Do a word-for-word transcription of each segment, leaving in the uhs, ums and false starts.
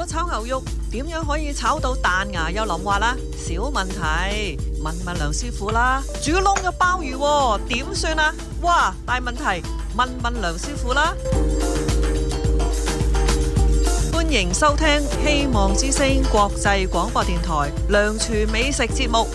果炒牛肉點樣可以炒到彈牙又腍滑啦？小問題，問問梁師傅啦。煮燶嘅鮑魚喎，點算啊？哇，大問題，問問梁師傅啦。歡迎收聽希望之聲國際廣播電台梁廚美食節目。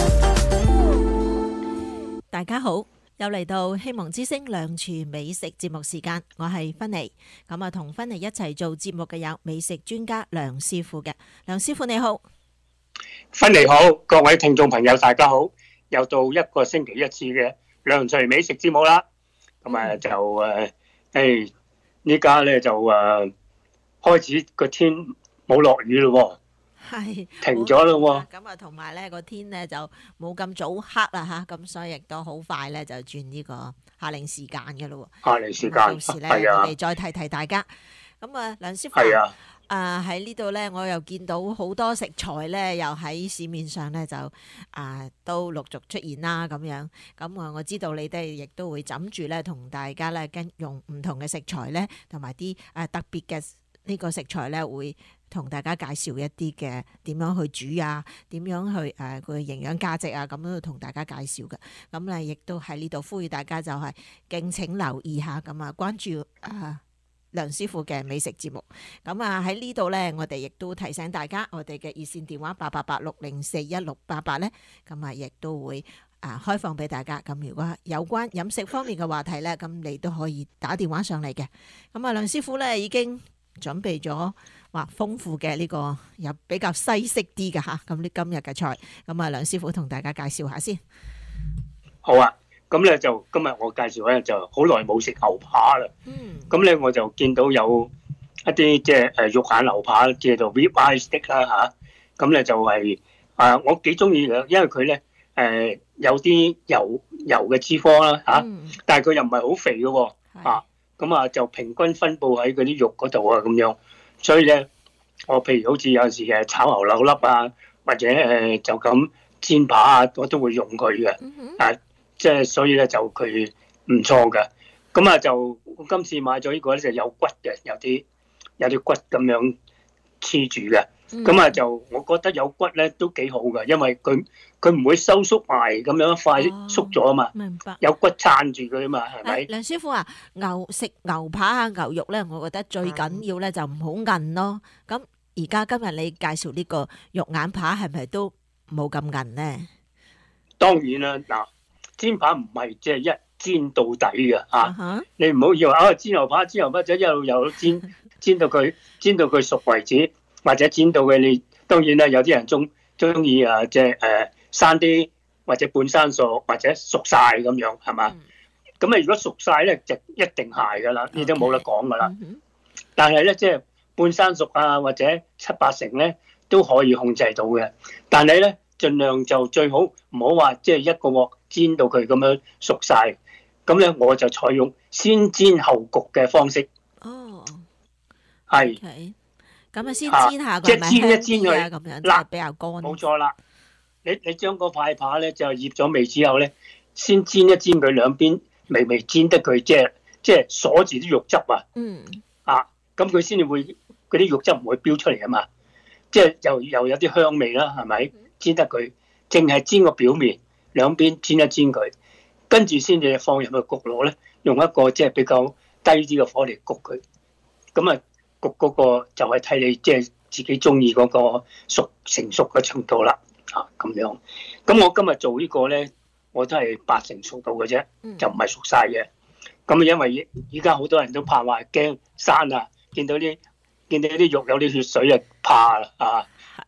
大家好，又嚟到希望之聲梁廚美食節目時間，我係芬妮。咁啊，同芬妮一齊做節目嘅有美食專家梁師傅嘅。梁師傅你好。 芬妮好，各位聽眾朋友大家好，又到一個星期一次嘅梁廚美食節目啦。咁啊就誒，誒呢家咧就誒開始個天冇落雨咯， 係停咗咯。 咁啊，同埋咧個天咧就冇咁早黑啦吓，咁所以亦都好快咧就轉呢個夏令時間嘅咯。 夏令時間到時咧係啊， 我哋再提提大家。咁啊，梁師傅係啊， 啊喺呢度咧，我又見到好多食材咧，又喺市面上咧就啊都陸續出現啦咁樣。咁啊，我知道你哋亦都會枕住咧，同大家咧跟用唔同嘅食材咧，同埋啲誒特別嘅呢個食材咧，會同大家介紹一啲嘅點樣去煮啊，點樣去誒佢營養價值啊，咁樣同大家介紹嘅。咁咧亦都喺呢度呼籲大家就係敬請留意下，咁啊關注啊梁師傅嘅美食節目。咁啊喺呢度咧，我哋亦都提醒大家，我哋嘅熱線電話八八八六零四一六八八咧，咁啊亦都會啊開放俾大家。咁如果有關飲食方面嘅話題咧，咁你都可以打電話上嚟嘅。咁啊梁師傅咧已經準備咗話豐富嘅呢個又比較西式啲嘅吓，咁呢今日嘅菜，咁啊梁師傅同大家介紹下先。 好啊，咁咧就今日我介紹咧就好耐冇食牛扒啦。 嗯。 咁咧我就見到有一啲即係誒肉眼牛扒，叫做 rib eye steak 啦吓。咁咧就係啊，我幾中意嘅，因為佢咧誒有啲油油嘅脂肪啦吓，但係佢又唔係好肥嘅喎啊。咁啊，就平均分佈喺嗰啲肉嗰度啊，咁樣。所以咧，我譬如好似有陣時誒炒牛柳粒啊，或者誒就咁煎扒啊，我都會用佢嘅。啊，即係所以咧就佢唔錯嘅。咁啊，就我今次買咗呢個咧就有骨嘅，有啲有啲骨咁樣黐住嘅。咁啊，就我覺得有骨咧都幾好嘅，因為佢佢唔會收縮埋咁樣一塊縮咗啊嘛。 明白。有骨撐住佢啊嘛，係咪？ 梁師傅啊，牛食牛扒啊牛肉咧，我覺得最緊要咧就唔好韌咯。咁而家今日你介紹呢個肉眼扒係咪都冇咁韌咧？ 當然啦，嗱，煎扒唔係即係一煎到底嘅嚇，你唔好以為啊煎牛扒煎牛扒就一路又煎煎到佢煎到佢熟為止。或者煎到嘅你，當然啦，有啲人中中意啊，即係誒生啲或者半生熟或者熟晒咁樣，係嘛？咁啊、嗯，如果熟晒咧，就一定係噶啦，呢都冇得講噶啦。嗯、但係咧，即係半生熟啊，或者七八成咧，都可以控制到嘅。但係咧，盡量就最好唔好話即係一個鑊煎到佢咁樣熟晒。咁咧，我就採用先煎後焗嘅方式。哦，係。 Okay. 咁啊，先煎下佢， 即係煎一煎佢， 咁樣辣比較乾。 冇錯啦，你你將個塊扒咧就醃咗味之後咧，先煎一煎佢兩邊，微微煎得佢即係即係鎖住啲肉汁啊。嗯。啊，咁佢先至會嗰啲肉汁唔會飆出嚟啊嘛，即係又又有啲香味啦，係咪？煎得佢，淨係煎個表面，兩邊煎一煎佢，跟住先至放入去焗爐咧，用一個即係比較低啲嘅火嚟焗佢，咁啊。焗嗰個就係睇你即係自己中意嗰個熟成熟嘅程度啦，啊咁樣。咁我今日做呢個咧，我都係八成熟度嘅啫，就唔係熟晒嘅。咁因為依家好多人都怕話驚生啊，見到啲見到啲肉有啲血水啊，怕啦啊。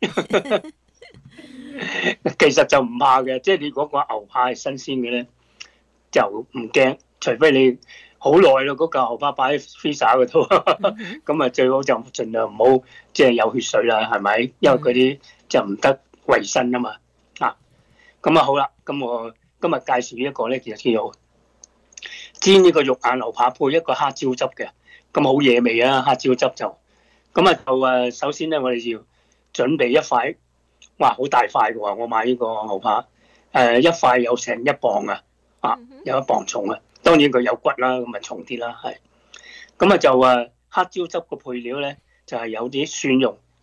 其實就唔怕嘅，即係你嗰個牛扒係新鮮嘅咧，就唔驚，除非你。好耐咯，嗰嚿牛扒擺喺 freezer 嗰度，咁啊最好就盡量唔好即係有血水啦，係咪？因為嗰啲就唔得衞生啊嘛。啊，咁啊好啦，咁我今日介紹一個咧，其實叫做煎呢個肉眼牛扒配一個黑椒汁嘅，咁好惹味啊！黑椒汁就咁啊，就誒首先咧，我哋要準備一塊，哇，好大塊嘅喎！我買呢個牛扒，誒一塊有成一磅啊，啊有一磅重啊。當然佢有骨啦，咁咪重啲啦，係。咁啊就誒黑椒汁個配料咧，就係、是、有啲蒜蓉，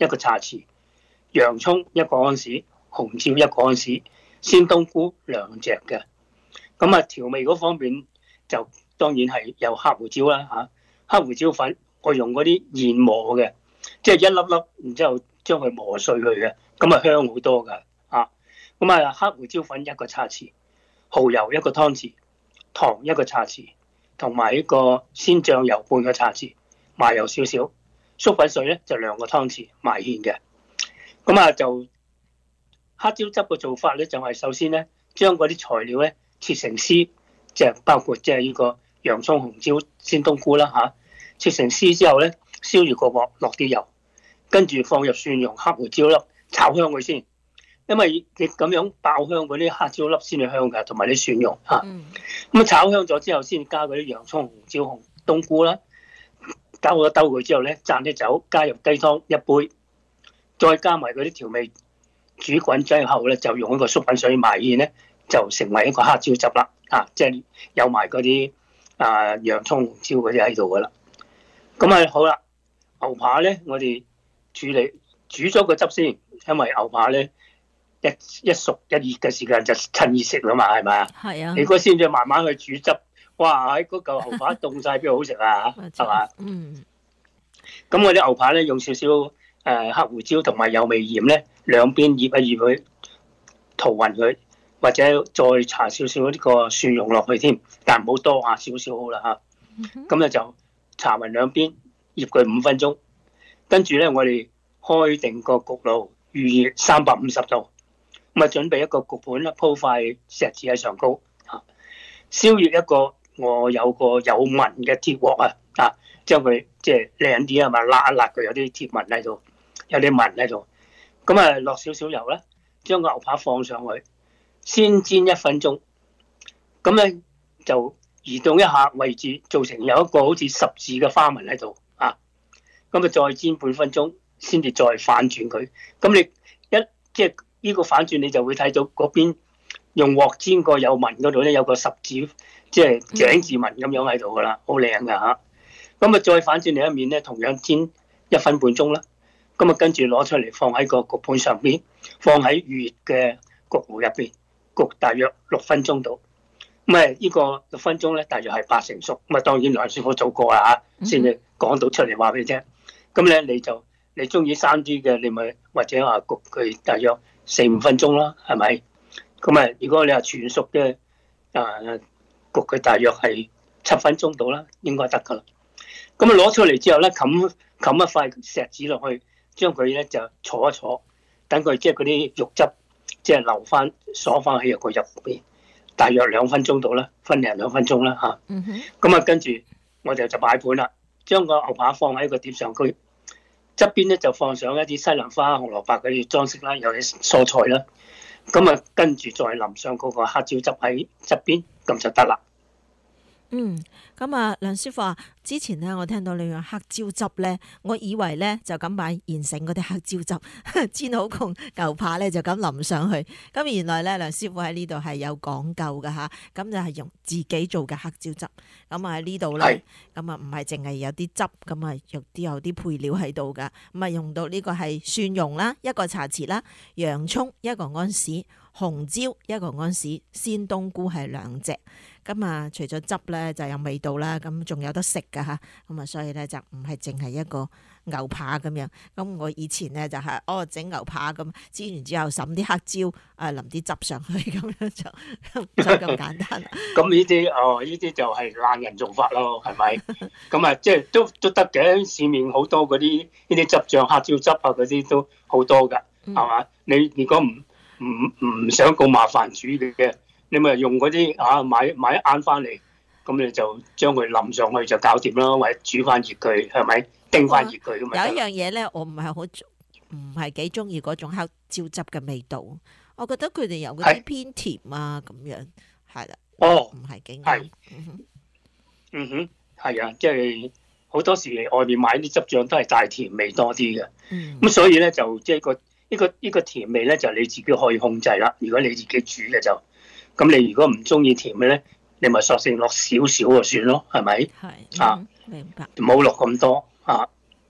一個茶匙，洋葱一個安士，紅椒一個安士，鮮冬菇兩隻嘅。咁啊調味嗰方面就當然係有黑胡椒啦嚇，黑胡椒粉我用嗰啲現磨嘅，即係一粒粒，然之後將佢磨碎佢嘅，咁啊香好多㗎啊！咁啊黑胡椒粉一個茶匙，蠔油一個湯匙，糖一個茶匙，同埋一個鮮醬油半個茶匙，麻油少少，粟粉水咧就兩個湯匙，埋芡嘅。咁啊就黑椒汁嘅做法咧，就係首先咧將嗰啲材料咧切成絲，即係包括即係呢個洋葱、紅椒、鮮冬菇啦嚇。切成絲之後咧，燒熱個鑊，落啲油，跟住放入蒜蓉、黑胡椒粒，炒香佢先。因為你咁樣爆香嗰啲黑椒粒先至香㗎，同埋啲蒜蓉嚇。咁炒香咗之後，先加嗰啲洋葱、紅椒、紅冬菇啦。兜咗兜佢之後咧，灒啲酒，加入雞湯一杯，再加埋嗰啲調味，煮滾之後咧，就用一個粟粉水埋芡咧，就成為一個黑椒汁啦。啊，即係有埋嗰啲啊洋葱、紅椒嗰啲喺度㗎啦。咁啊好啦，牛扒咧，我哋處理煮咗個汁先，因為牛扒咧一一熟一熱嘅時間就趁熱食啦嘛，係咪啊？ 係啊。 你嗰先再慢慢去煮汁，哇！喺嗰嚿牛扒凍曬邊好食啊？係嘛？嗯。咁我啲牛扒咧用少少誒黑胡椒同埋有味鹽咧，兩邊醃一醃佢，塗勻佢，或者再搽少少呢個蒜蓉落去添，但唔好多啊，少少好啦嚇。咁咧就搽勻兩邊，醃佢五分鐘，跟住咧我哋開定個焗爐，預熱三百五十度，咁啊準備一個焗盤啦，鋪塊錫紙喺上高嚇，燒熱一個我有個有紋嘅鐵鑊啊，啊將佢即係靚啲啊嘛，辣一辣佢有啲鐵紋喺度，有啲紋喺度，咁啊落少少油啦，將個牛扒放上去，先煎一分鐘，咁咧就移動一下位置，造成有一個好似十字嘅花紋喺度啊！咁啊，再煎半分鐘，先至再反轉佢。咁你一即係呢個反轉，你就會睇到嗰邊用鑊煎過有紋嗰度咧，有個十字即係井字紋咁樣喺度噶啦，好靚噶嚇。咁啊，再反轉另一面咧，同樣煎一分半鐘啦。咁啊，跟住攞出嚟放喺個焗盤上邊，放喺預熱嘅焗爐入邊焗大約六分鐘度。咁啊，呢個六分鐘咧，大約係八成熟。咁啊，當然梁師傅做過啦嚇，先至講到出嚟話俾你聽。咁咧，你就你中意生啲嘅，你咪或者話焗佢大約四五分鐘啦，係咪？咁啊，如果你話全熟嘅，啊焗佢大約係七分鐘到啦，應該得噶啦。咁啊，攞出嚟之後咧，冚冚一塊錫紙落去，將佢咧就坐一坐，等佢即係嗰啲肉汁即係流翻鎖翻喺個入邊。大約兩分鐘到啦，分零兩分鐘啦嚇。咁、嗯、啊，跟住我哋就擺盤啦，將個牛扒放喺個碟上，佢側邊咧就放上一啲西蘭花、紅蘿蔔嗰啲裝飾啦，有啲蔬菜啦。咁啊，跟住再淋上嗰個黑椒汁喺側邊，咁就得啦。 嗯，咁啊，梁師傅啊，之前咧我聽到你用黑椒汁咧，我以為咧就咁買現成嗰啲黑椒汁煎好個牛扒咧就咁淋上去，咁原來咧梁師傅喺呢度係有講究噶吓，咁就係用自己做嘅黑椒汁，咁啊喺呢度咧，咁啊唔係淨係有啲汁，咁啊有啲有啲配料喺度噶，咁啊用到呢個係蒜蓉啦，一個茶匙啦，洋葱一個安士，紅椒一個安士，鮮冬菇係兩隻。咁啊，除咗汁咧就有味道啦，咁仲有得食噶吓，咁啊，所以咧就唔係淨係一個牛扒咁樣。咁我以前咧就係、是、哦整牛扒咁，煎完之後滲啲黑椒，啊淋啲汁上去，咁樣就就咁簡單。 咁呢啲哦，呢啲就係懶人做法咯，係咪？咁啊，即係都都得嘅。市面好多嗰啲呢啲汁醬、黑椒汁啊，嗰啲都好多噶，係嘛、嗯？你如果唔唔唔想咁麻煩煮嘅。你咪用嗰啲啊買買一罌翻嚟，咁你就將佢淋上去就搞掂啦，或者煮翻熱佢，係咪叮翻熱佢咁咪？ 有一樣嘢咧，我唔係好唔係幾中意嗰種黑椒汁嘅味道，我覺得佢哋有嗰啲偏甜啊咁樣，係啦， 哦， 唔係幾啱。嗯哼，係啊，即係好多時外面買啲汁醬都係大甜味多啲嘅，咁、嗯、所以咧就即係個呢個呢個甜味咧就你自己可以控制啦。如果你自己煮嘅就。咁你如果唔中意甜嘅咧，你咪索性落少少就算咯，係咪？ 係啊，明白。 唔好落咁多啊。嗯。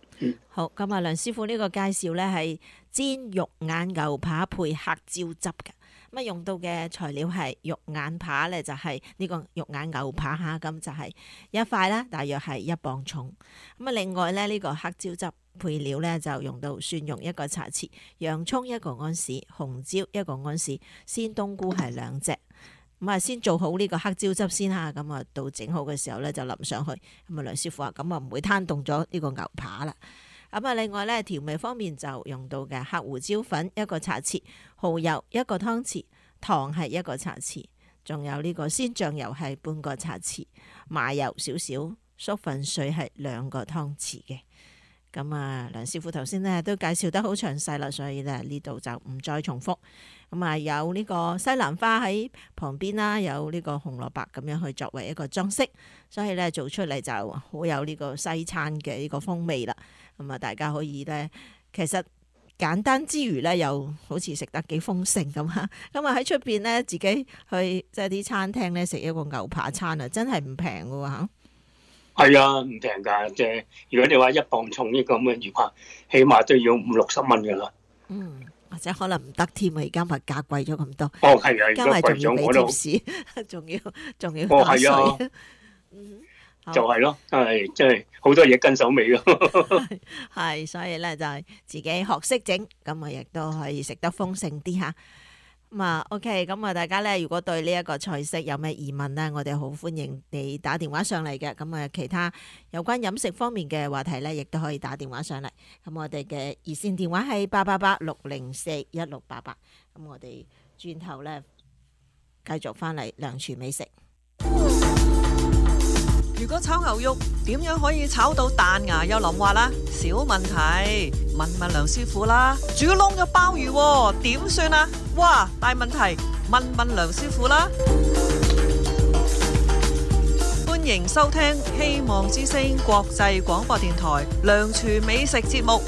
好，咁啊，梁師傅呢個介紹咧係煎肉眼牛扒配黑椒汁嘅。咁啊，用到嘅材料係肉眼扒咧，就係呢個肉眼牛扒嚇，咁就係一塊啦，大約係一磅重。咁啊，另外咧呢個黑椒汁配料咧就用到蒜蓉一個茶匙，洋葱一個安士，紅椒一個安士，鮮冬菇係兩隻。咁啊，先做好呢個黑椒汁先嚇，咁啊到整好嘅時候咧就淋上去。咁啊，梁師傅話咁啊唔會攤凍咗呢個牛扒啦。咁啊，另外咧調味方面就用到嘅黑胡椒粉一個茶匙，蠔油一個湯匙，糖係一個茶匙，仲有呢個鮮醬油係半個茶匙，麻油少少，粟粉水係兩個湯匙嘅。咁啊，梁師傅頭先咧都介紹得好詳細啦，所以咧呢度就唔再重複。咁啊，有呢個西蘭花喺旁邊啦，有呢個紅蘿蔔咁樣去作為一個裝飾，所以咧做出嚟就好有呢個西餐嘅呢個風味啦。咁啊，大家可以咧，其實簡單之餘咧，又好似食得幾豐盛咁嚇。咁啊喺出邊咧，自己去即係啲餐廳咧食一個牛扒餐啊，真係唔平嘅喎嚇。 係啊，唔平㗎，即係如果你話一磅重呢個咁嘅魚扒，起碼都要五六十蚊㗎啦。 嗯，或者可能唔得添啊！而家物價貴咗咁多。 哦，係啊，而加埋家貴仲要俾咗我都。 貼士，仲要仲要哦， 打水。 係啊， 嗯， 就係咯，係即係好多嘢跟手尾咯。 係，所以咧就係自己學識整，咁啊亦都可以食得豐盛啲嚇。咁啊，OK，咁啊，大家咧如果對呢一個菜式有咩疑問咧，我哋好歡迎你打電話上嚟嘅。咁啊，其他有關飲食方面嘅話題咧，亦都可以打電話上嚟。咁我哋嘅熱線電話係八八八六零四一六八八。咁我哋轉頭咧繼續翻嚟梁廚美食。 如果炒牛肉點樣可以炒到彈牙又腍滑啦？小問題，問問梁師傅啦。煮燶咗鮑魚點算啊？哇，大問題，問問梁師傅啦。歡迎收聽希望之聲國際廣播電台梁廚美食節目。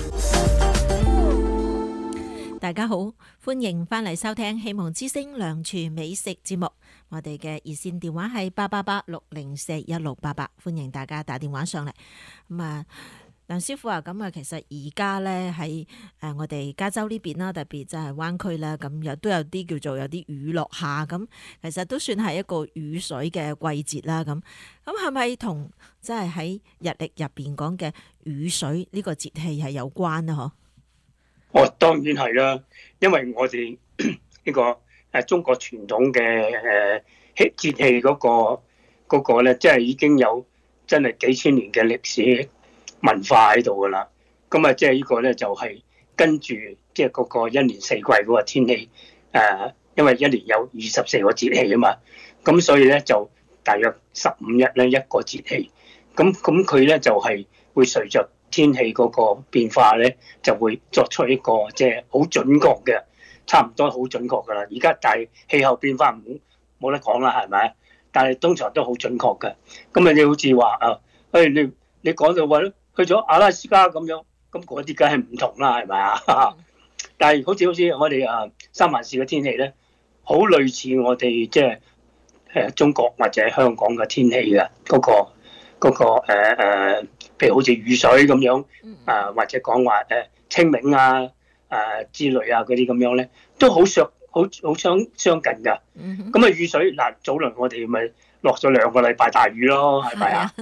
大家好，歡迎翻嚟收聽希望之聲梁廚美食節目。我哋嘅熱線電話係八八八六零四一六八八，歡迎大家打電話上嚟。咁啊，梁師傅啊，咁啊，其實而家咧喺誒我哋加州呢邊啦，特別就係灣區啦，咁又都有啲叫做有啲雨落下，咁其實都算係一個雨水嘅季節啦。咁咁係咪同即係喺日曆入邊講嘅雨水呢個節氣係有關啊？嗬？ 哦，當然係啦，因為我哋呢個誒中國傳統嘅誒節氣嗰個嗰個咧，即係已經有真係幾千年嘅歷史文化喺度噶啦。咁啊，即係呢個咧就係跟住即係嗰個一年四季嗰個天氣誒，因為一年有二十四個節氣啊嘛，咁所以咧就大約十五日咧一個節氣。咁咁佢咧就係會隨着天氣嗰個變化咧，就會作出一個即係好準確嘅，差唔多好準確噶啦。而家但係氣候變化唔冇得講啦，係咪？但係通常都好準確嘅。咁啊，你好似話啊，誒你你講到話去咗阿拉斯加咁樣，咁嗰啲梗係唔同啦，係咪啊？但係好似好似我哋啊三藩市嘅天氣咧，好類似我哋即係誒中國或者香港嘅天氣嘅嗰個嗰個誒誒譬如好似雨水咁樣，啊或者講話誒清明啊、誒、啊、之類啊嗰啲咁樣咧，都好相好好相相近㗎。咁啊雨水嗱，早輪我哋咪落咗兩個禮拜大雨咯，係咪啊？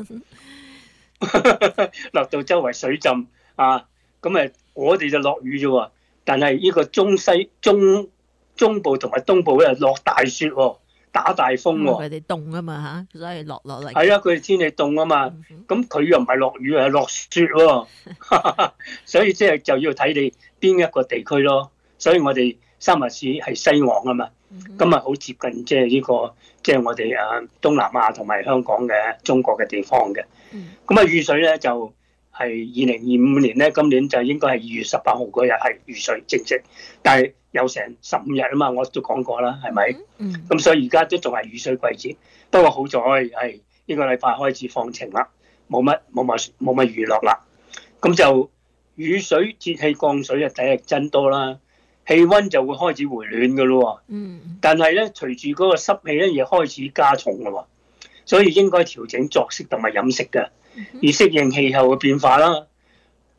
落到周圍水浸啊，咁誒我哋就落雨啫喎，但係呢個中西中中部同埋東部咧落大雪喎。打大風喎， 佢哋凍啊嘛嚇，所以落落嚟。 係啊，佢哋天氣凍啊嘛，咁佢又唔係落雨，係落雪喎，所以即係就要睇你邊一個地區咯。所以我哋三藩市係西岸啊嘛，咁啊好接近即係呢個即係我哋誒東南亞同埋香港嘅中國嘅地方嘅。咁啊雨水咧就係二零二五年咧，今年就應該係二月十八號嗰日係雨水正式，但係有成十五日啊嘛，我都講過啦，係咪？咁、嗯、所以而家都仲係雨水季節，不過好在係呢個禮拜開始放晴啦，冇乜冇乜冇乜雨落啦。咁就雨水節氣降水啊，第一日真多啦，氣温就會開始回暖噶咯。嗯。但係咧，隨住嗰個濕氣咧，亦開始加重啦喎，所以應該調整作息同埋飲食嘅，而適應氣候嘅變化啦。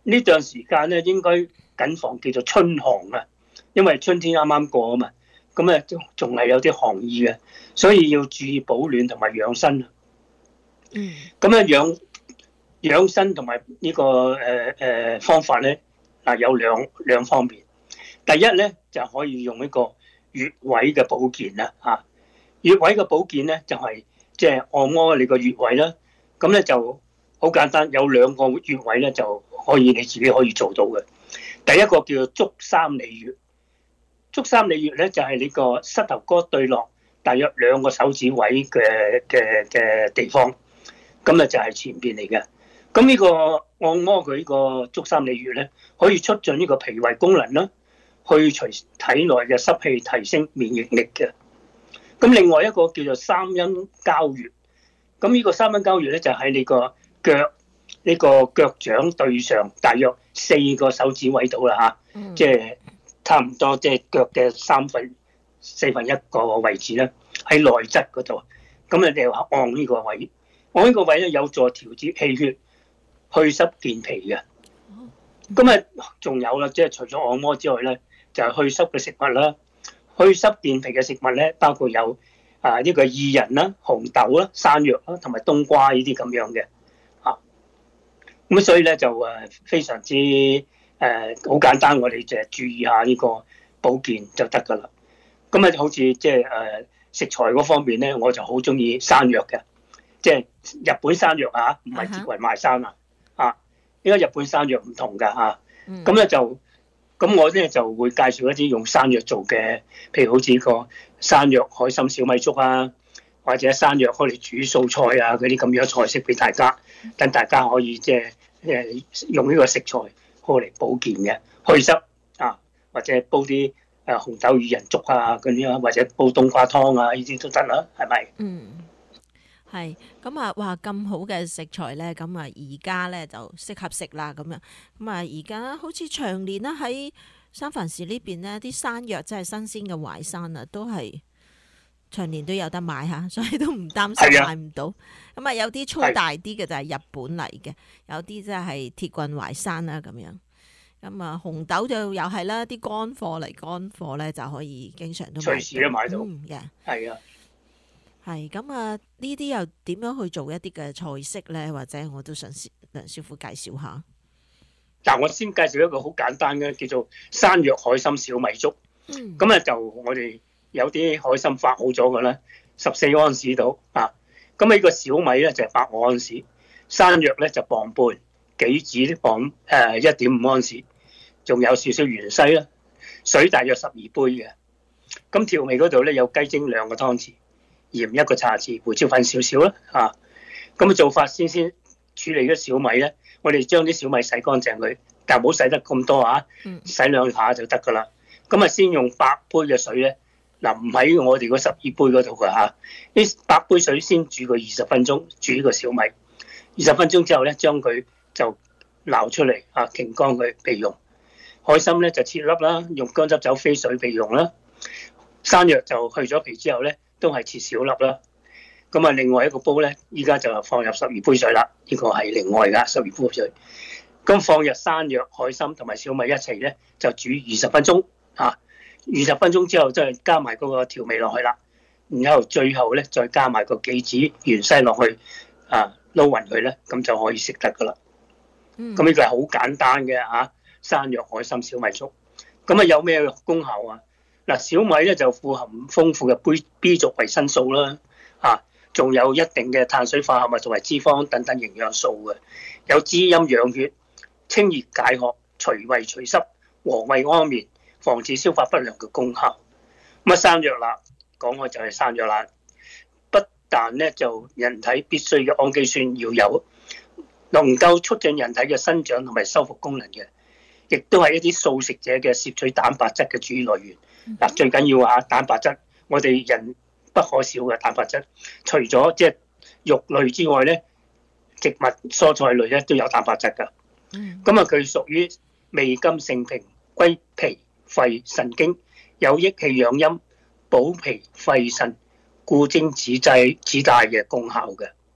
呢段時間咧應該謹防叫做春寒啊，因為春天啱啱過啊嘛，咁咧仲仲係有啲寒意嘅，所以要注意保暖同埋養生。 嗯， 咁咧養養生同埋呢個誒誒、呃、方法咧，嗱有兩兩方面。第一咧就可以用呢個穴位嘅保健啦，嚇。穴位嘅保健咧就係即係按摩你個穴位啦。咁咧就好簡單，有兩個穴位咧就可以你自己可以做到嘅。第一個叫做足三里穴，足三里穴咧就係你個膝頭哥對落大約兩個手指位嘅嘅嘅地方，咁啊就係前邊嚟嘅。咁呢個按摩佢呢個足三里穴咧，可以促進呢個脾胃功能啦，去除體內嘅濕氣，提升免疫力嘅。咁另外一個叫做三陰交穴，咁呢個三陰交穴咧就喺你個腳呢個腳掌對上大約四個手指位度啦嚇，即係差唔多即係腳嘅三分四分一個位置咧，喺內側嗰度。咁你哋按呢個位，按呢個位咧有助調節氣血、去濕健脾嘅。咁啊，仲有啦，即係除咗按摩之外咧，就係去濕嘅食物啦。去濕健脾嘅食物咧，包括有啊呢個薏仁啦、紅豆啦、山藥啦，同埋冬瓜呢啲咁樣嘅。啊，咁所以咧就誒非常之誒好簡單，我哋就係注意下呢個保健就得噶啦。咁啊，好似即係誒食材嗰方面咧，我就好中意山藥嘅，即係日本山藥啊，唔係鐵圍埋山啊。啊，因為日本山藥唔同噶嚇。咁咧就。咁我咧就會介紹一啲用山藥做嘅，譬如好似個山藥海參小米粥啊，或者山藥可嚟煮素菜啊嗰啲咁樣菜式俾大家，等大家可以即係誒用呢個食材可嚟保健嘅，去濕啊，或者煲啲誒紅豆薏仁粥啊嗰啲啊，或者煲冬瓜湯啊呢啲都得啦，係咪？ 嗯。係咁啊！哇，咁好嘅食材咧，咁啊而家咧就適合食啦咁樣。咁啊而家好似長年啦喺三藩市呢邊呢啲山藥真係新鮮嘅淮山啊，都係長年都有得買嚇，所以都唔擔心買唔到。咁啊有啲粗大啲嘅就係日本嚟嘅，有啲即係鐵棍淮山啦咁樣。咁啊紅豆就又係啦，啲乾貨嚟乾貨咧就可以經常都買到。 隨時都買到。 嗯嘅。 係啊。 係咁啊！呢啲又點樣去做一啲嘅菜式咧？或者我都想梁師傅介紹下。 嗱，我先介紹一個好簡單嘅，叫做山藥海參小米粥。嗯。咁啊，就我哋有啲海參發好咗嘅啦，十四安士到啊。咁呢個小米咧就係八安士，山藥咧就磅半，杞子咧磅誒一點五安士，仲有少少芫茜啦，水大約十二杯嘅。咁調味嗰度咧有雞精兩個湯匙。鹽一個茶匙，胡椒粉少少啦嚇。咁嘅做法先先處理咗小米咧，我哋將啲小米洗乾淨佢，但係唔好洗得咁多啊，洗兩下就得噶啦。咁啊，先用八杯嘅水咧，嗱唔喺我哋嗰十二杯嗰度噶嚇。呢八杯水先煮個二十分鐘，煮呢個小米。二十分鐘之後咧，將佢就撈出嚟啊，擎乾佢備用。海參咧就切粒啦，用乾汁酒飛水備用啦。山藥就去咗皮之後咧，都係切小粒啦，咁啊另外一個煲咧，依家就放入十二杯水啦，呢個係另外噶十二杯水。咁放入山藥、海參同埋小米一齊咧，就煮二十分鐘嚇。二十分鐘之後，再加埋嗰個調味落去啦，然後最後咧再加埋個杞子、芫茜落去啊，撈勻佢咧，咁就可以食得噶啦。咁呢個係好簡單嘅嚇，山藥、海參、小米粥。咁啊有咩功效啊？嗱，小米咧就富含豐富嘅 B B 族維生素啦，啊，仲有一定嘅碳水化合物同埋脂肪等等營養素嘅，有滋陰養血、清熱解渴、除胃除濕、和胃安眠、防止消化不良嘅功效。咁啊，山藥啦，講開就係山藥啦，不但咧就人體必須嘅氨基酸要有，能夠促進人體嘅生長同埋修復功能嘅，亦都係一啲素食者嘅攝取蛋白質嘅主要來源。嗱，最緊要啊，蛋白質，我哋人不可少嘅蛋白質。除咗即係肉類之外咧，植物蔬菜類咧都有蛋白質㗎。咁啊，佢屬於味甘性平，歸脾肺腎經，有益氣養陰、補脾肺腎、固精止滯止帶嘅功效嘅。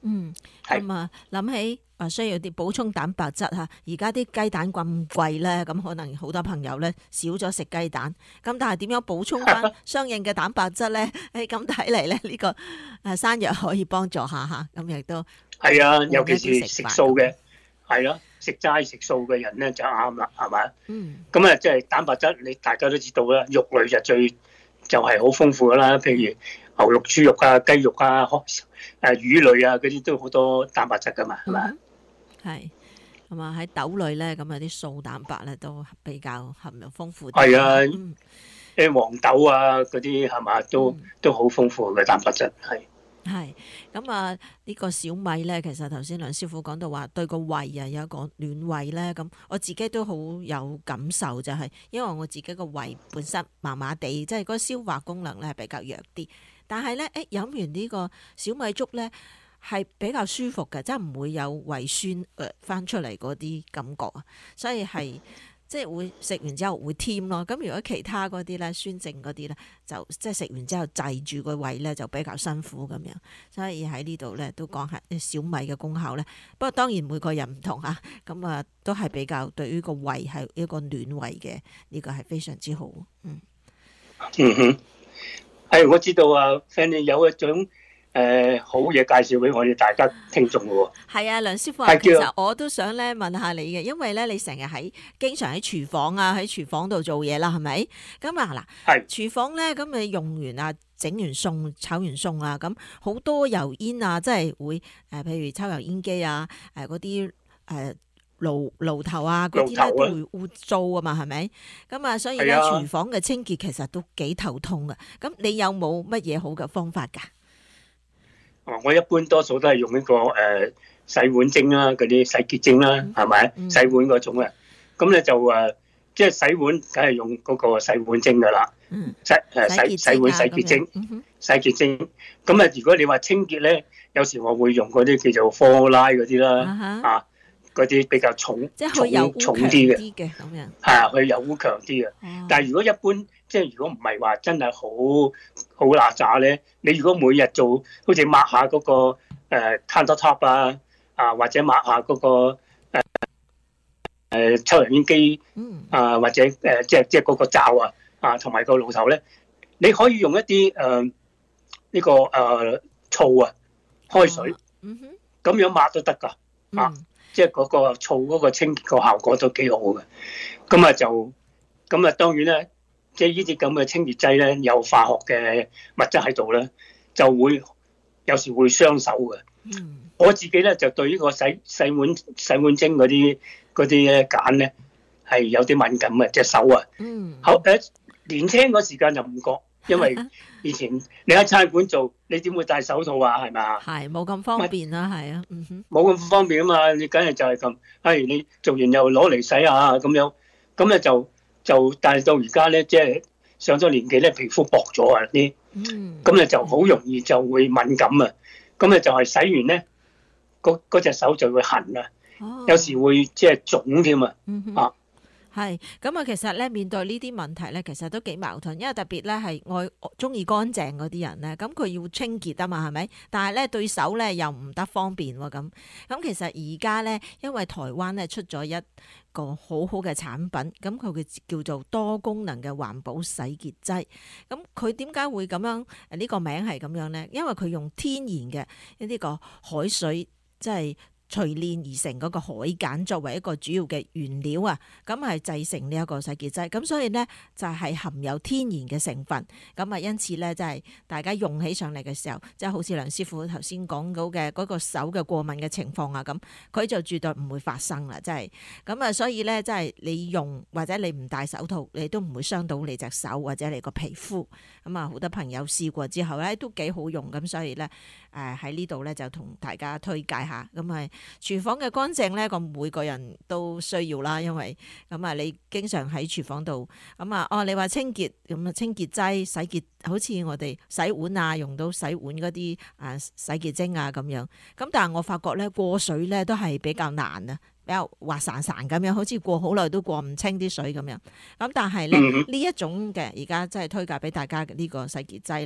嗯，咁啊諗起啊需要啲補充蛋白質嚇，而家啲雞蛋咁貴咧，咁可能好多朋友咧少咗食雞蛋，咁但係點樣補充翻相應嘅蛋白質咧？誒咁睇嚟咧呢個誒山藥可以幫助下嚇，咁亦都係啊，尤其是食素嘅，係咯，食齋食素嘅人咧就啱啦，係咪？嗯。咁啊，即係蛋白質，你大家都知道啦，肉類就最就係好豐富噶啦，譬如牛肉、豬肉啊、雞肉啊、誒魚類啊嗰啲都好多蛋白質噶嘛，係咪？ 係，咁啊喺豆類咧，咁啊啲素蛋白咧都比較含量豐富。 係啊，誒、嗯、黃豆啊嗰啲係嘛，都、嗯、都好豐富嘅蛋白質，係。 係，咁啊呢個小米咧，其實頭先梁師傅講到話對個胃啊有一個暖胃咧，咁我自己都好有感受，就係因為我自己個胃本身麻麻地，即係嗰個消化功能咧係比較弱啲，但係咧誒飲完呢個小米粥咧係比較舒服嘅，即係唔會有胃酸誒翻出嚟嗰啲感覺啊，所以係。即係會食完之後會添咯，咁如果其他嗰啲咧酸淨嗰啲咧，就即係食完之後滯住個胃咧就比較辛苦咁樣，所以喺呢度咧都講下小米嘅功效咧。不過當然每個人唔同嚇，咁啊都係比較對於個胃係一個暖胃嘅，呢個係非常之好。嗯嗯哼，係我知道啊 Fanny 有一種。誒、呃，好嘢介紹俾我哋大家聽眾嘅喎。係啊，梁師傅啊，其實我都想咧問下你嘅，因為咧你成日喺經常喺廚房啊，喺廚房度做嘢啦，係咪？咁啊嗱，係廚房咧，咁你用完啊，整完餸，炒完餸啊，咁好多油煙啊，即係會誒、呃，譬如抽油煙機啊，誒嗰啲誒爐爐頭啊，嗰啲咧都會污糟啊嘛，係咪？咁啊，所以咧廚房嘅清潔其實都幾頭痛嘅。咁你有冇乜嘢好嘅方法㗎？ 我一般多數都係用呢、這個誒、呃、洗碗精啦，嗰啲洗潔精啦，係咪、嗯？洗碗嗰種啊，咁咧就誒，即係洗碗，梗係用嗰個洗碗精噶啦、嗯，洗誒洗洗碗洗潔精，洗潔精。咁啊，如果你話清潔咧，有時我會用嗰啲叫做科拉嗰啲啦，啊，嗰啲比較重， 即係有重啲嘅， 咁樣係啊，佢油污強啲嘅。但係如果一般，即係如果唔係話真係好好邋遢咧，你如果每日做，好似抹下嗰個誒 countertop 啊，啊或者抹下嗰個誒誒抽油煙機啊，或者誒即係即係嗰個罩啊，啊同埋個爐頭咧，你可以用一啲誒呢個誒醋啊，開水，咁樣抹都得㗎，啊，即係嗰個醋嗰個清潔個效果都幾好嘅。咁啊就咁啊，當然咧。即係呢啲咁嘅清潔劑咧，有化學嘅物質喺度咧，就會有時會傷手嘅。嗯，我自己咧就對呢個洗洗碗洗碗精嗰啲嗰啲咧鹼咧係有啲敏感嘅隻手啊。嗯，好誒，年輕嗰時間就唔覺，因為以前你喺餐館做，你點會戴手套啊？係咪啊？ 係冇咁方便啦，係啊，嗯哼， 冇咁方便啊嘛，你梗係就係咁，誒你做完又攞嚟洗下咁樣，咁咧就。就但係到而家咧，即係上咗年紀咧，皮膚薄咗啊啲，咁咧就好容易就會敏感啊。咁咧就係洗完咧，嗰嗰隻手就會痕啊，有時會即係腫添啊。啊， 係咁啊，其實咧面對呢啲問題咧，其實都幾矛盾，因為特別咧係愛中意乾淨嗰啲人咧，咁佢要清潔啊嘛，係咪？但係咧對手咧又唔得方便喎，咁咁其實而家咧，因為台灣咧出咗一個好好嘅產品，咁佢嘅叫做多功能嘅環保洗潔劑。咁佢點解會咁樣？誒呢個名係咁樣咧？因為佢用天然嘅一啲個海水，即係提煉而成嗰個海鹼作為一個主要嘅原料啊，咁係製成呢一個洗潔劑。咁所以咧就係含有天然嘅成分。咁啊，因此咧即係大家用起上嚟嘅時候，即係好似梁師傅頭先講到嘅嗰個手嘅過敏嘅情況啊，咁佢就絕對唔會發生啦。即係咁啊，所以咧即係你用或者你唔戴手套，你都唔會傷到你隻手或者你個皮膚。咁啊，好多朋友試過之後咧都幾好用，咁所以咧誒喺呢度咧就同大家推介下。咁啊〜廚房嘅乾淨咧，個每個人都需要啦，因為咁啊，你經常喺廚房度咁啊，哦，你話清潔咁啊，清潔劑、洗潔，好似我哋洗碗啊，用到洗碗嗰啲啊洗潔精啊咁樣。咁但係我發覺咧，過水咧都係比較難啊，比較滑潺潺咁樣，好似過好耐都過唔清啲水咁樣。咁但係咧呢一種嘅而家真係推介俾大家嘅呢個洗潔劑咧，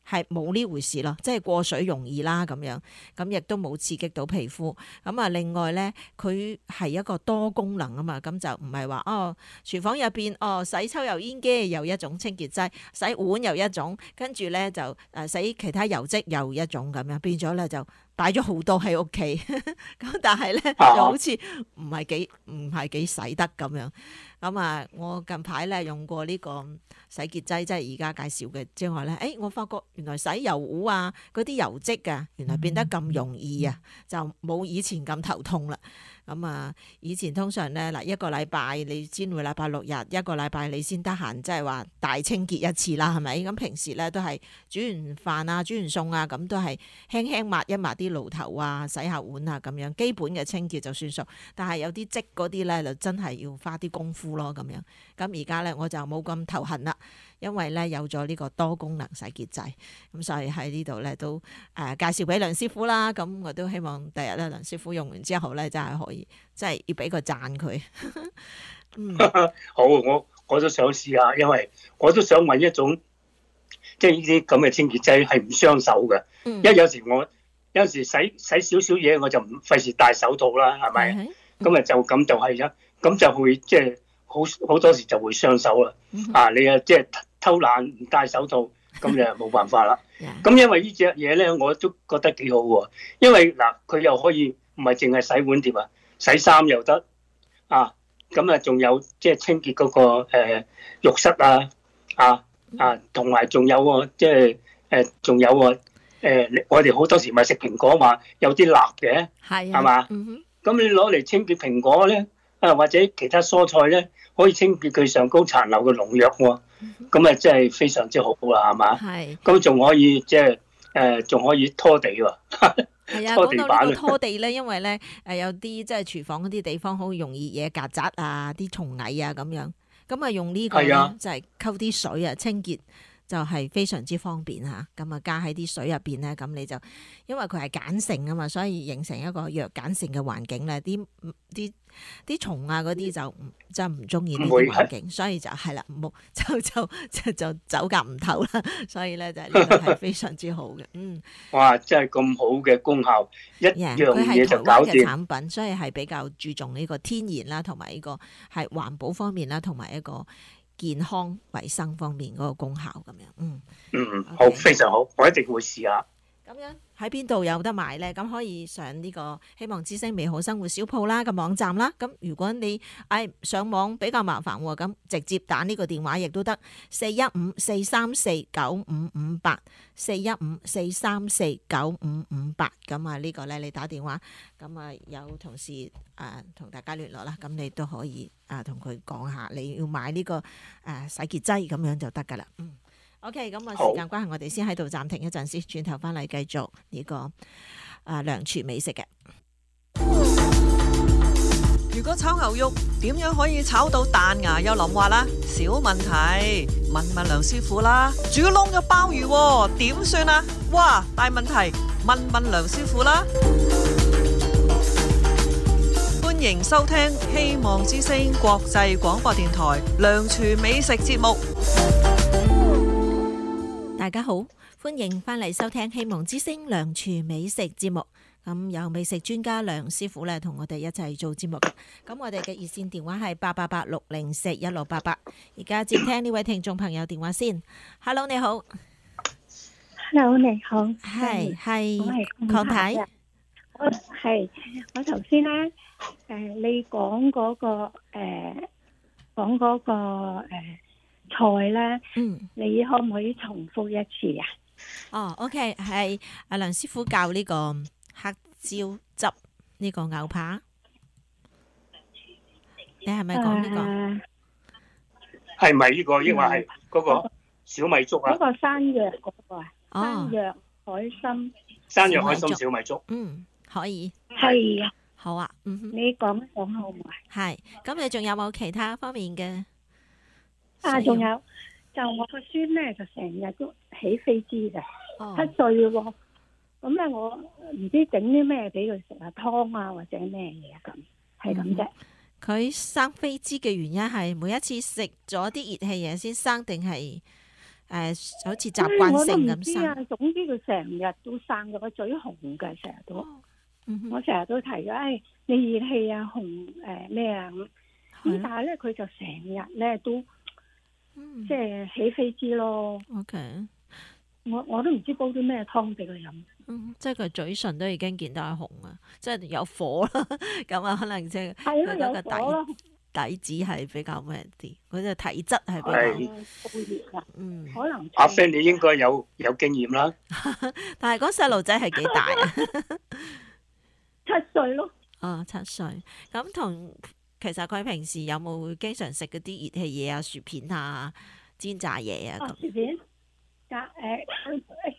係冇呢回事咯，即係過水容易啦咁樣，咁亦都冇刺激到皮膚。咁啊，另外咧，佢係一個多功能啊嘛，咁就唔係話哦，廚房入邊哦洗抽油煙機又一種清潔劑，洗碗又一種，跟住咧就誒洗其他油漬又一種咁樣，變咗咧就擺咗好多喺屋企，咁但係咧就好似唔係幾唔係幾洗得咁樣。咁啊，我近排咧用過呢個洗潔劑，即係而家介紹嘅之外咧，誒、哎，我發覺原來洗油壺啊，嗰啲油漬啊，原來變得咁容易啊，就冇以前咁頭痛啦。咁啊，以前通常咧嗱，一個禮拜你先會禮拜六日，一個禮拜你先得閒，即係話大清潔一次啦，係咪？咁平時咧都係煮完飯啊、煮完餸啊，咁都係輕輕抹一抹啲爐頭啊、洗下碗啊咁樣，基本嘅清潔就算數。但係有啲漬嗰啲咧，就真係要花啲功夫咯，咁樣。咁而家咧我就冇咁頭痕啦，因為咧有咗呢個多功能洗潔劑，咁所以喺呢度咧都誒、呃、介紹俾梁師傅啦。咁我都希望第日咧梁師傅用完之後咧，真係可以，即係要俾個讚佢。嗯， 好，我我都想試下，因為我都想揾一種即係呢啲咁嘅清潔劑係唔傷手嘅。嗯、因為有時我有時洗洗少少嘢，我就唔費事戴手套啦，係咪？咁啊、嗯、就咁就係啦，咁就會即係好好多時就會傷手啦。嗯、啊，你啊即係偷懶唔戴手套，咁你就冇辦法啦。咁因為呢隻嘢咧，我都覺得幾好喎。因為嗱，佢又可以唔係淨係洗碗碟啊，洗衫又得啊。咁啊，仲有即係清潔嗰、那個誒、呃、浴室啊，啊啊，同埋仲有喎，即係誒仲有喎誒、呃，我哋好多時咪食蘋果嘛，有啲蠟嘅，係係嘛？咁、嗯、你攞嚟清潔蘋果咧，啊或者其他蔬菜咧，可以清潔佢上高殘留嘅農藥喎。咁啊，真係非常之好啦，係嘛？係。咁仲可以即係誒，仲、呃、可以拖地喎。 係啊，講到呢個拖地咧，因為咧誒有啲即係廚房嗰啲地方好容易惹曱甴啊、啲蟲蟻啊咁樣，咁啊用呢個咧就係溝啲水啊清潔。就係非常之方便嚇，咁啊加喺啲水入邊咧，咁你就因為佢係鹼性啊嘛，所以形成一個弱鹼性嘅環境咧，啲啲啲蟲啊嗰啲就真係唔中意呢啲環境，所以就係啦，冇就就就就走夾唔透啦，所以咧就呢個係非常之好嘅，嗯。 哇！真係咁好嘅功效，一樣嘢就搞掂。佢係台灣嘅產品，所以係比較注重呢個天然啦，同埋呢個係環保方面啦，同埋一個健康衞生方面嗰個功效咁樣，嗯嗯嗯，好 Okay. 非常好，我一定會試下。 咁樣喺邊度有得買咧？咁可以上呢個希望之星美好生活小鋪啦嘅網站啦。咁如果你唉上網比較麻煩喎，咁直接打呢個電話亦都得，四一五四三四九五五八，四一五四三四九五五八。咁啊呢個咧你打電話，咁啊有同事誒同大家聯絡啦。咁你都可以啊同佢講下你要買呢個誒洗潔劑咁樣就得噶啦。嗯。OK，咁啊時間關係，我哋先喺度暫停一陣先，轉頭翻嚟繼續呢、這個啊梁廚美食嘅。 如果炒牛肉點樣可以炒到彈牙又腍滑啦？小問題，問問梁師傅啦。煮燶咗鮑魚點算啊？哇，大問題，問問梁師傅啦。歡迎收聽希望之聲國際廣播電台梁廚美食節目。 大家好，歡迎翻嚟收聽希望之聲梁廚美食節目。咁有美食專家梁師傅咧，同我哋一齊做節目。咁我哋嘅熱線電話係八八八六零四一六八八。而家接聽呢位聽眾朋友電話先。Hello， 你好。 Hello， 你好。 係係鄺太。 我係我頭先咧，誒，你講嗰個誒，講嗰個誒。菜咧，嗯，你可唔可以重複一次啊？ 哦 ，OK， 係阿梁師傅教呢個黑椒汁呢個牛扒，你係咪講呢個？ 係咪呢個？抑或係嗰個小米粥啊？ 嗰個山藥嗰個啊？山藥海參。 山藥海參小米粥。 嗯，可以。 係啊。 好啊。嗯哼。 你講講好唔好啊？ 係。咁你仲有冇其他方面嘅？ 啊，仲有就我個孫咧，就成日都起飛滋嘅，七歲嘅喎。咁咧，我唔知整啲咩俾佢食啊，湯啊或者咩嘢咁，係咁啫。 佢生飛滋嘅原因係每一次食咗啲熱氣嘢先生，定係好似習慣性咁生。 啊，總之佢成日都生嘅，個嘴紅嘅，成日都。哦嗯、我成日都提咗，誒、哎，你熱氣啊，紅誒咩啊咁。咁但係咧，佢就成日咧都，嗯、即係起飛滋咯。 OK， 我我都唔知煲啲咩湯俾佢飲。 嗯，即係佢嘴唇都已經見到係紅啊，即係有火啦。咁啊，可能即係佢嗰個底底子係比較咩啲，佢隻體質係比較高熱啊。 嗯， 可能阿 Fan 你應該有有經驗啦。 但係嗰細路仔係幾大啊？ 七歲咯。 哦，七歲。咁同其實佢平時有冇經常食嗰啲熱氣嘢啊、薯片啊、煎炸嘢啊咁？ 薯片，炸誒。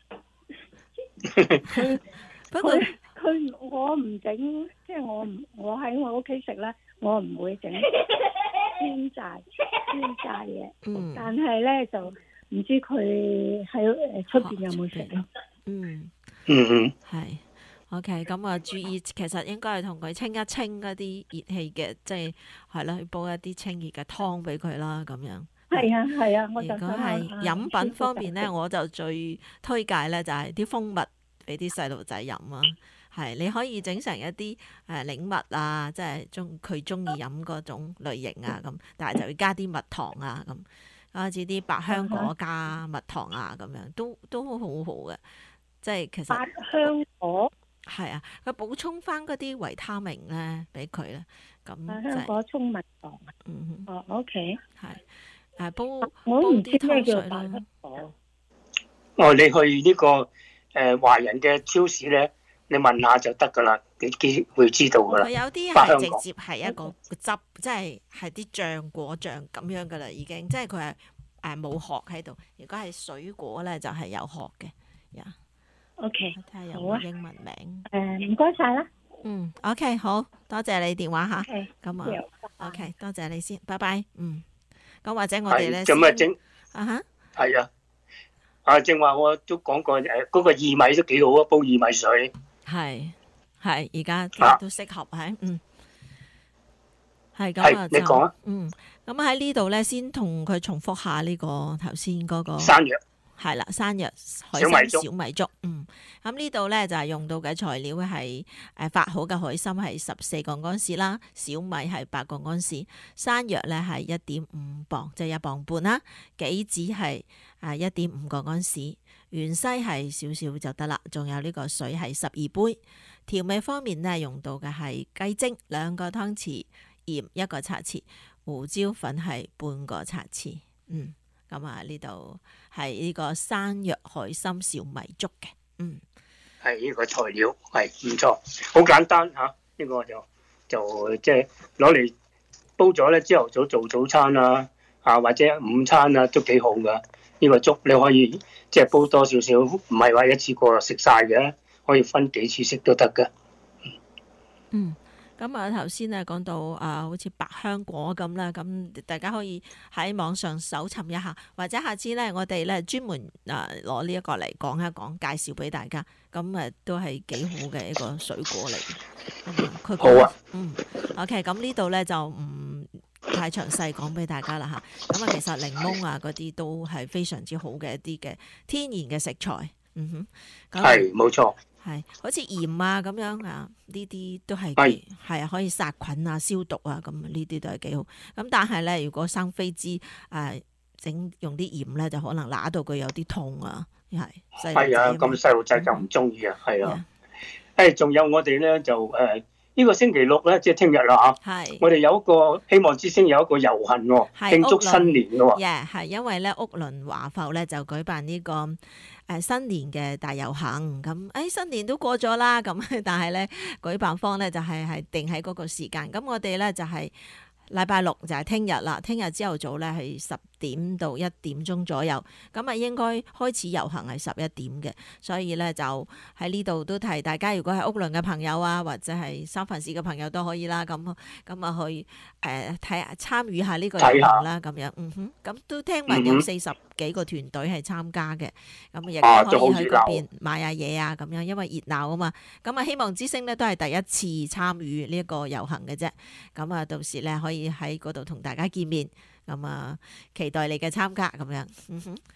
佢不過佢我唔整，即係我唔我喺我屋企食咧，我唔會整煎炸煎炸嘢。嗯，但係咧就唔知佢喺誒出邊有冇食咯。 嗯嗯嗯， 係 OK，咁啊注意，其實應該係同佢清一清嗰啲熱氣嘅，即係係啦，去煲一啲清熱嘅湯俾佢啦，咁樣。 係啊係啊，我就如果係飲品方面咧，我就最推介咧就係啲蜂蜜俾啲細路仔飲啊。係你可以整成一啲誒檸蜜啊，即係中佢中意飲嗰種類型啊咁，但係就要加啲蜜糖啊咁，好似啲百香果加蜜糖啊咁樣，都都好好嘅。即係其實百香果係啊，佢補充翻嗰啲維他命咧俾佢咧，咁百香果沖蜜糖。 嗯哦 OK 係。誒煲我都唔知咩叫百啦。 哦，你去呢個誒華人嘅超市咧，你問下就得噶啦，你幾會知道噶啦。 佢有啲係直接係一個汁，即係係啲醬果醬咁樣噶啦，已經即係佢係誒冇殼喺度。如果係水果咧，就係、是、有殼嘅。呀、yeah. OK， 睇下有冇英文名。 誒唔該晒啦。 嗯 ，OK， 好多謝你電話吓。咁啊 Okay. ，OK， 多謝你先，拜拜。嗯。咁或者我哋咧， 咁啊正啊哈， 係啊，啊正話我都講過誒，嗰、那個薏米都幾好啊，煲薏米水。 係係，而家都適合係、啊，嗯，係咁啊， 你講啊， 嗯，咁喺呢度咧，先同佢重複下呢、這個頭先嗰個山藥。 係啦，山藥海參小米粥，嗯，咁呢度咧就係、是、用到嘅材料係誒發好嘅海參係十四個安士啦，小米係八個安士，山藥咧係一點五磅，即、就、係、是、一磅半啦，杞子係誒一點五個安士，芫茜係少少就得啦，仲有呢個水係十二杯。調味方面咧用到嘅係雞精兩個湯匙，鹽一個茶匙，胡椒粉係半個茶匙，嗯。咁啊，呢度係呢個山藥海參小米粥嘅，嗯， 係呢個材料係唔錯，好簡單嚇，呢、啊這個就就即係攞嚟煲咗咧，朝頭早做早餐啊，啊或者午餐啊都幾好噶。呢、這個粥你可以即係煲多少少，唔係話一次過食晒嘅，可以分幾次食都得噶。 嗯。咁啊，頭先咧講到啊，好似百香果咁啦，咁大家可以喺網上搜尋一下，或者下次咧我哋咧專門啊攞呢一個嚟講一講，介紹俾大家，咁啊都係幾好嘅一個水果嚟嘅。佢好啊， 嗯 ，OK，咁呢度咧就唔太詳細講俾大家啦嚇。咁啊，其實檸檬啊嗰啲都係非常之好嘅一啲嘅天然嘅食材。嗯哼， 係冇錯。 係，好似鹽啊咁樣啊，呢啲都係係啊，可以殺菌啊、消毒啊，咁呢啲都係幾好。咁但係咧，如果生飛滋誒整用啲鹽咧，就可能揦到佢有啲痛啊，係。 係啊，咁細路仔就唔中意啊，係啊。誒，仲有我哋咧就誒呢、呢個星期六咧，即係聽日啦嚇。係。我哋有一個希望之星有一個遊行喎，慶祝新年嘅喎。 係、yeah, 因為咧屋崙華埠咧就舉辦呢、呢個。誒新年嘅大遊行，咁誒、哎、新年都過咗啦，咁但係咧舉辦方咧就係係定喺嗰個時間，咁我哋咧就係禮拜六就係聽日啦，聽日朝頭早咧係十點到一點鐘左右，咁啊應該開始遊行係十一點嘅，所以咧就喺呢度都提大家，如果係屋崙嘅朋友啊，或者係三藩市嘅朋友都可以啦，咁咁啊去誒睇下參與下呢個遊行啦，咁樣，嗯哼，咁都聽聞有四十幾個團隊係參加嘅，咁亦都可以喺嗰邊買下嘢啊，咁樣，因為熱鬧啊嘛，咁啊希望之星咧都係第一次參與呢一個遊行嘅啫，咁啊到時咧可以喺嗰度同大家見面。咁啊，期待你嘅參加咁樣。嗯哼，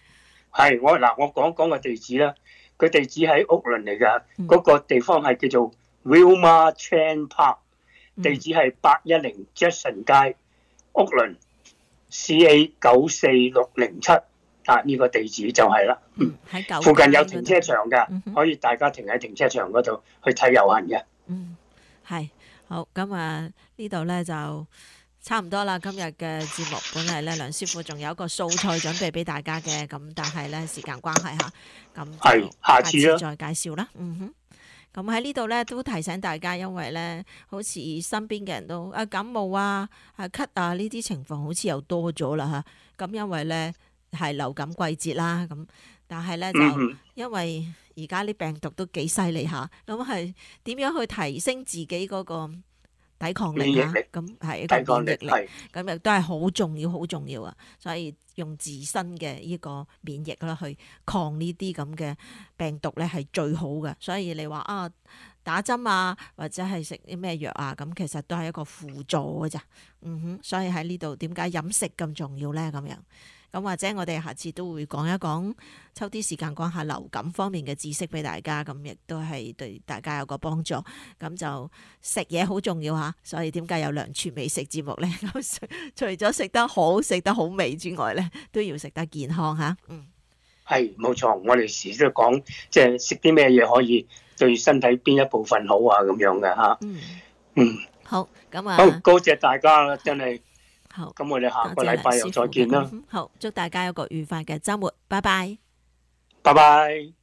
係我嗱，我講講個地址啦。佢地址喺屋崙嚟㗎，嗰、嗯、個地方係叫做 Wilma Chan Park， 地址係八一零 Jackson 街，屋崙 C A 九四六零七啊，呢、這個地址就係啦。嗯，喺九附近有停車場㗎，嗯、可以大家停喺停車場嗰度去睇遊行嘅。 嗯，係好咁啊，呢度咧就差唔多啦。今日嘅節目本嚟咧，梁師傅仲有一個素菜準備俾大家嘅，咁但係咧時間關係嚇，咁係下次再介紹啦。嗯哼，咁喺呢度咧都提醒大家，因為咧好似身邊嘅人都啊感冒啊、啊咳啊呢啲情況好似又多咗啦嚇。咁因為咧係流感季節啦，咁但係咧就因為而家啲病毒都幾犀利嚇，咁係點樣去提升自己嗰個抵抗力啊？咁係一個免疫力，咁亦都係好重要、好重要啊！所以用自身嘅呢個免疫啦，去抗呢啲咁嘅病毒咧，係最好嘅。所以你話啊，打針啊，或者係食啲咩藥啊，咁其實都係一個輔助嘅咋。嗯哼，所以喺呢度點解飲食咁重要咧？咁樣。咁或者我哋下次都會講一講，抽啲時間講下流感方面嘅知識俾大家，咁亦都係對大家有個幫助。咁就食嘢好重要嚇，所以點解有梁廚美食節目咧？咁除咗食得好、食得好味之外咧，都要食得健康嚇。嗯，係冇錯，我哋時都講即係食啲咩嘢可以對身體邊一部分好啊咁樣嘅嚇。嗯嗯，好咁啊，好多謝大家啦，真係。好，咁我哋下個禮拜又再見啦。好，祝大家有個愉快嘅週末，拜拜，拜拜。